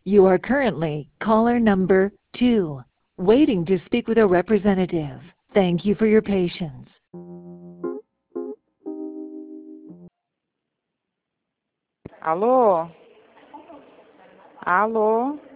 You are currently caller number 2, waiting to speak with a representative. Thank you for your patience. Alô? Alô?